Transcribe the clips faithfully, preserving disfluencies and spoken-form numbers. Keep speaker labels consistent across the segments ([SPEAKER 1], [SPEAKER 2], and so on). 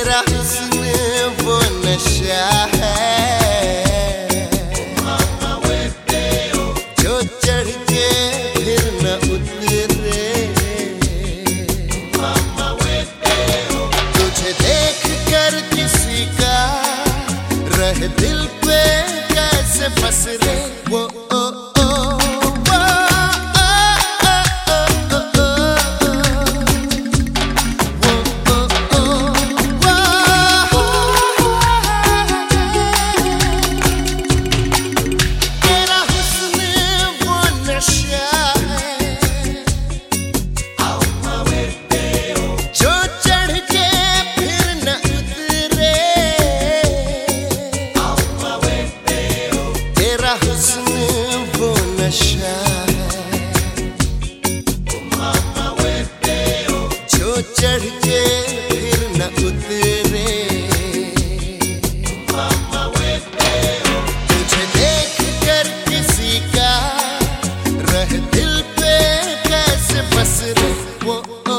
[SPEAKER 1] तेरा हुस्न वो नशा है जो चढ़ के फिर न उतरे। तुझे देख कर किसी का रह दिल पे कैसे बस रे वो चढ़ के फिर न उतरे। तुझे देख कर किसी का रह दिल पे कैसे बस रे वो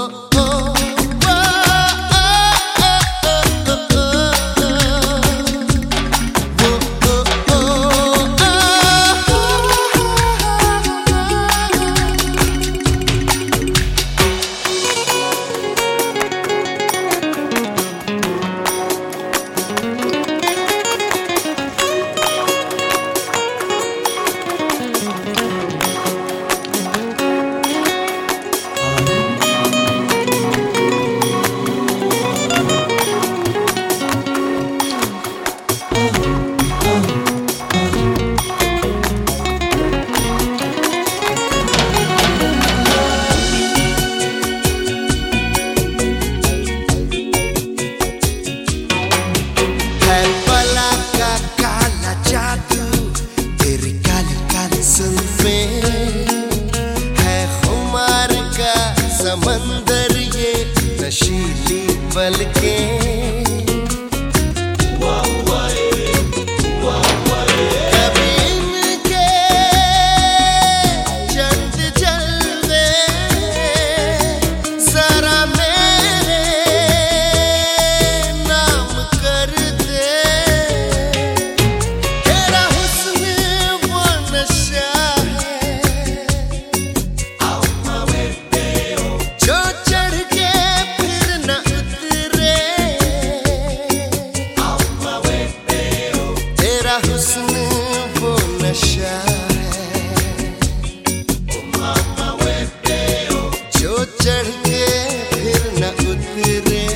[SPEAKER 1] समंदर ये नशीली पलके। कभी इनके चंद जलवे जरा मेरे नाम कर दे। तेरा हुस्न वो नशा हुस्न वो नशा है जो चढ़ के फिर न उतरे।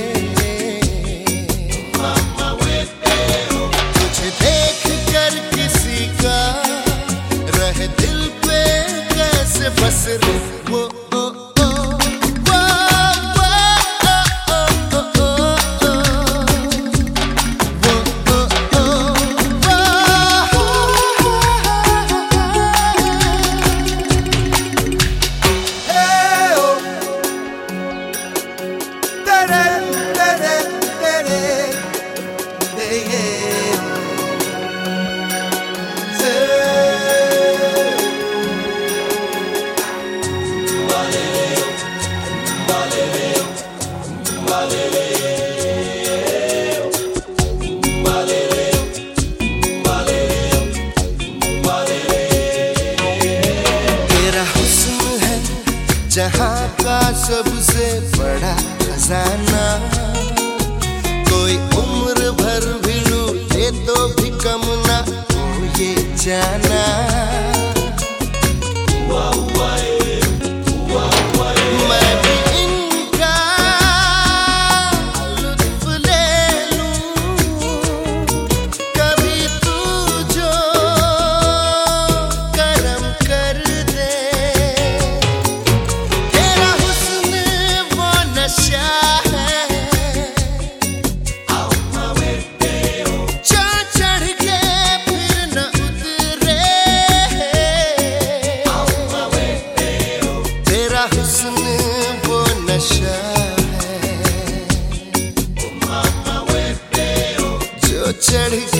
[SPEAKER 1] तुझे देख कर किसी का रह दिल पे कैसे बस रे वो जहाँ का सबसे बड़ा खजाना। कोई उम्र भर भी लूटे तो भी कम ना हो ये जाना। मैं भी इनका लुत्फ ले लूं कभी तू जो करम कर दे। हुस्न वो नशा है जो चढ़